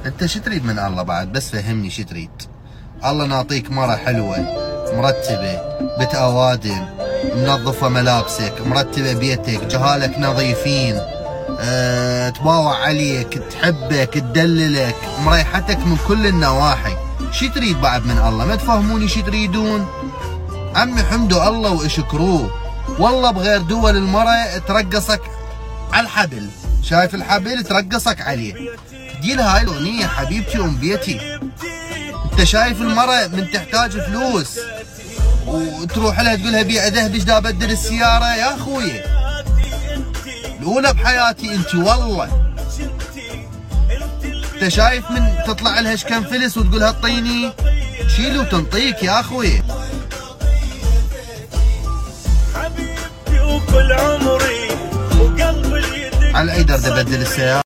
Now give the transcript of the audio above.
انت شو تريد من الله بعد؟ بس فهمني شو تريد. الله نعطيك مرة حلوة مرتبة بيت اوادم، منظفة ملابسك، مرتبة بيتك، جهالك نظيفين، تباوع عليك، تحبك، تدللك، مريحتك من كل النواحي. شي تريد بعد من الله؟ ما تفهموني شي تريدون؟ عمي حمدوا الله واشكروه. والله بغير دول المرأة ترقصك على الحبل، شايف الحبل ترقصك عليه. دي هاي الاغنية حبيبتي ام بيتي. انت شايف المرأة من تحتاج فلوس وتروح لها تقولها بيع ذهبي ايش دا ابدل السيارة؟ يا اخوي الاولى بحياتي انت والله. انت شايف من تطلع لها ايش كم فلس وتقولها اعطيني؟ شيلي وتنطيك يا اخوي. حبيبتي وكل عمري وقلبي على اي درد ابدل السيارة؟